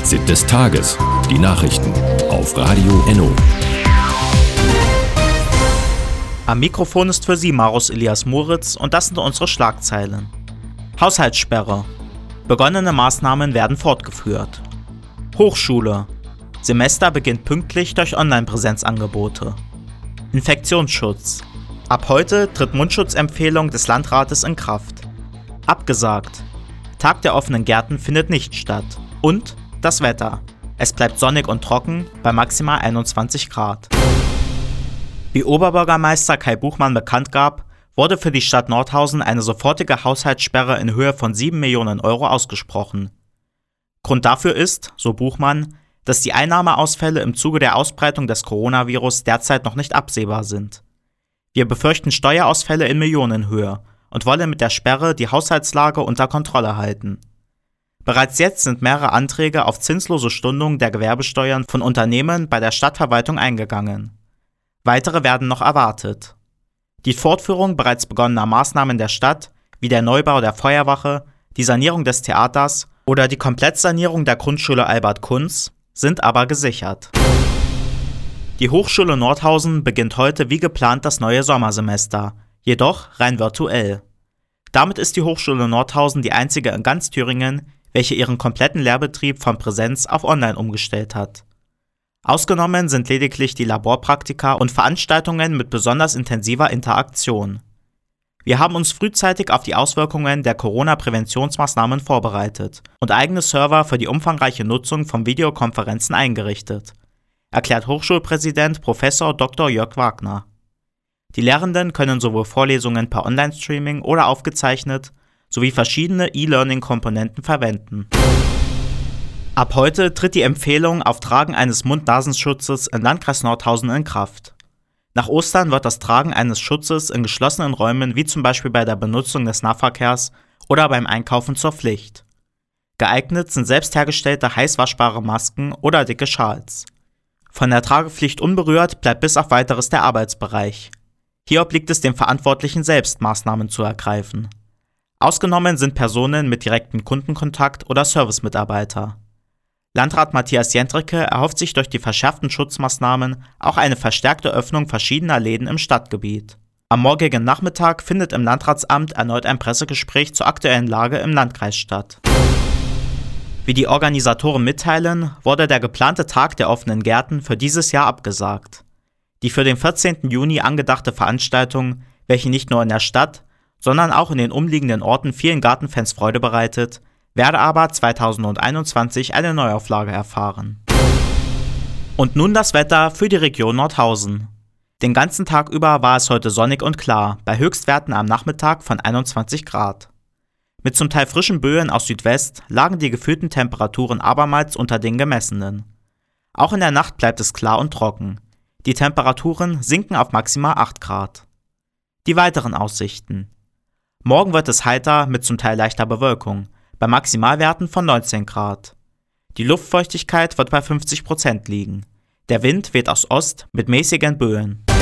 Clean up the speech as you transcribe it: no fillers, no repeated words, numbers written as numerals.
Fazit des Tages. Die Nachrichten auf Radio Enno. Am Mikrofon ist für Sie Marus Elias Moritz und das sind unsere Schlagzeilen. Haushaltssperre. Begonnene Maßnahmen werden fortgeführt. Hochschule. Semester beginnt pünktlich durch Online-Präsenzangebote. Infektionsschutz. Ab heute tritt Mundschutzempfehlung des Landrates in Kraft. Abgesagt. Tag der offenen Gärten findet nicht statt. Und das Wetter. Es bleibt sonnig und trocken bei maximal 21 Grad. Wie Oberbürgermeister Kai Buchmann bekannt gab, wurde für die Stadt Nordhausen eine sofortige Haushaltssperre in Höhe von 7 Millionen Euro ausgesprochen. Grund dafür ist, so Buchmann, dass die Einnahmeausfälle im Zuge der Ausbreitung des Coronavirus derzeit noch nicht absehbar sind. Wir befürchten Steuerausfälle in Millionenhöhe und wollen mit der Sperre die Haushaltslage unter Kontrolle halten. Bereits jetzt sind mehrere Anträge auf zinslose Stundung der Gewerbesteuern von Unternehmen bei der Stadtverwaltung eingegangen. Weitere werden noch erwartet. Die Fortführung bereits begonnener Maßnahmen der Stadt, wie der Neubau der Feuerwache, die Sanierung des Theaters oder die Komplettsanierung der Grundschule Albert Kunz, sind aber gesichert. Die Hochschule Nordhausen beginnt heute wie geplant das neue Sommersemester, jedoch rein virtuell. Damit ist die Hochschule Nordhausen die einzige in ganz Thüringen, welche ihren kompletten Lehrbetrieb von Präsenz auf Online umgestellt hat. Ausgenommen sind lediglich die Laborpraktika und Veranstaltungen mit besonders intensiver Interaktion. Wir haben uns frühzeitig auf die Auswirkungen der Corona-Präventionsmaßnahmen vorbereitet und eigene Server für die umfangreiche Nutzung von Videokonferenzen eingerichtet, erklärt Hochschulpräsident Prof. Dr. Jörg Wagner. Die Lehrenden können sowohl Vorlesungen per Online-Streaming oder aufgezeichnet sowie verschiedene E-Learning-Komponenten verwenden. Ab heute tritt die Empfehlung auf Tragen eines Mund-Nasenschutzes im Landkreis Nordhausen in Kraft. Nach Ostern wird das Tragen eines Schutzes in geschlossenen Räumen wie zum Beispiel bei der Benutzung des Nahverkehrs oder beim Einkaufen zur Pflicht. Geeignet sind selbst hergestellte heißwaschbare Masken oder dicke Schals. Von der Tragepflicht unberührt bleibt bis auf Weiteres der Arbeitsbereich. Hier obliegt es dem Verantwortlichen selbst, Maßnahmen zu ergreifen. Ausgenommen sind Personen mit direktem Kundenkontakt oder Servicemitarbeiter. Landrat Matthias Jendricke erhofft sich durch die verschärften Schutzmaßnahmen auch eine verstärkte Öffnung verschiedener Läden im Stadtgebiet. Am morgigen Nachmittag findet im Landratsamt erneut ein Pressegespräch zur aktuellen Lage im Landkreis statt. Wie die Organisatoren mitteilen, wurde der geplante Tag der offenen Gärten für dieses Jahr abgesagt. Die für den 14. Juni angedachte Veranstaltung, welche nicht nur in der Stadt, sondern auch in den umliegenden Orten vielen Gartenfans Freude bereitet, werde aber 2021 eine Neuauflage erfahren. Und nun das Wetter für die Region Nordhausen. Den ganzen Tag über war es heute sonnig und klar, bei Höchstwerten am Nachmittag von 21 Grad. Mit zum Teil frischen Böen aus Südwest lagen die gefühlten Temperaturen abermals unter den gemessenen. Auch in der Nacht bleibt es klar und trocken. Die Temperaturen sinken auf maximal 8 Grad. Die weiteren Aussichten. Morgen wird es heiter mit zum Teil leichter Bewölkung, bei Maximalwerten von 19 Grad. Die Luftfeuchtigkeit wird bei 50% liegen. Der Wind weht aus Ost mit mäßigen Böen.